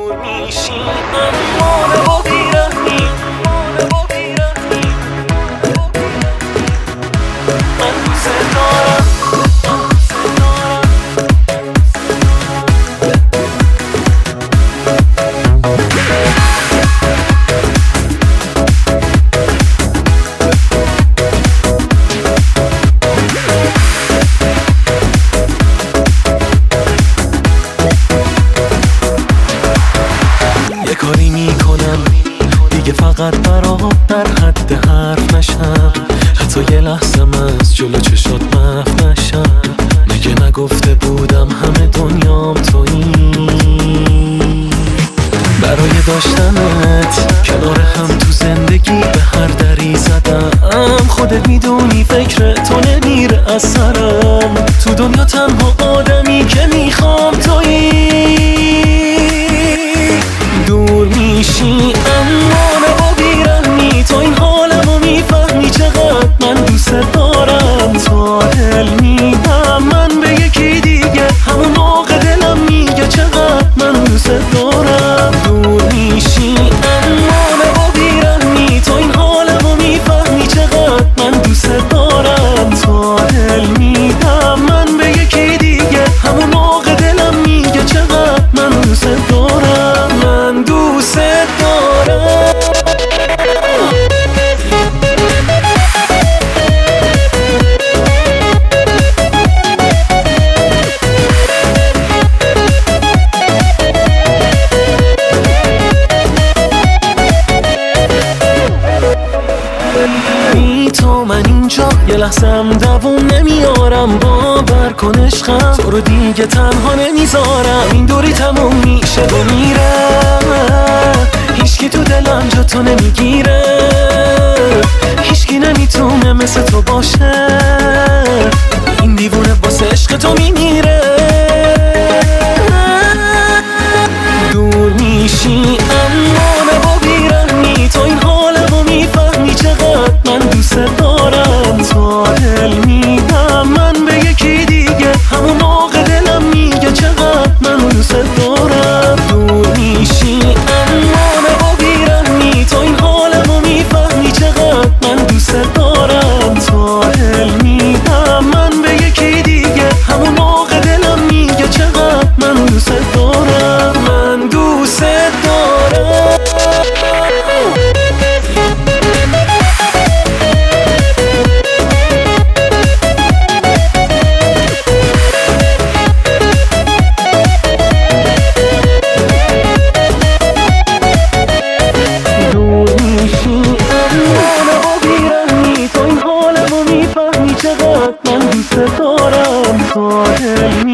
دور میشی اما با بیرحمی من دوست دارم کاری میکنم دیگه فقط برات در حد حرف نشم، حتی یه لحظم از جلو چشات محو نشم. مگه نگفته بودم همه دنیام تویی؟ برای داشتنت کنار هم تو زندگی به هر دری زدم. خودت میدونی فکر تو نمیره از سرم. تو دنیا تنها آدمی که میخوام تویی. دور میشی اما نه با بیرحمی، تو این حالمو میفهمی چقدر من دوست دارم. تا دل میدم من به یکی دیگه، همون موقع دلم میگه چقدر من دوست دارم. دور میشی اما نه با بیرحمی، تو این حالمو میفهمی چقدر من دوست دارم. تا دل میدم من به یکی دیگه، همون موقع دلم میگه چقدر من دوست دارم. من دوست دارم. بی تو من اینجا یه لحظم دووم نمیارم. باور کن عشقم تو رو دیگه تنها نمیذارم. این دوری تموم میشه و میره، هیچکی تو دلم جا تو نمیگیره. هیچکی نمیتونه مثل تو باشه، این دیوونه واسه عشق تو میمیره. دور میشی اما نه با بیرحمی، تو این حالمو میفهمی چقدر من دوست دارم. تا دل میدم من به یکی دیگه، همون موقع دلم میگه چقدر من دوست دارم. دور میشی اما نه با بیرحمی، تو این حالمو میفهمی چقدر من دوست دارم. تا دل میدم من به یکی دیگه، همون موقع دلم میگه چقدر من دوست دارم. من دوست دارم. چقدر من دوست دارم. تا دل